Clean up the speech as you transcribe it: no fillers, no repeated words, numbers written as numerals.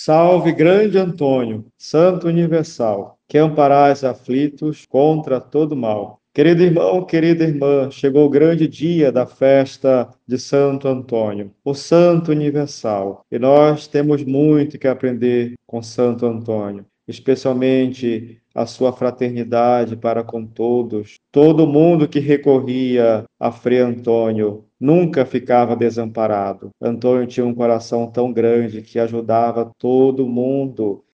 Salve, grande Antônio, Santo Universal, que amparais aflitos contra todo mal. Querido irmão, querida irmã, chegou o grande dia da festa de Santo Antônio, o Santo Universal. E nós temos muito que aprender com Santo Antônio, especialmente a sua fraternidade para com todos. Todo mundo que recorria a Frei Antônio nunca ficava desamparado. Antônio tinha um coração tão grande que ajudava todo mundo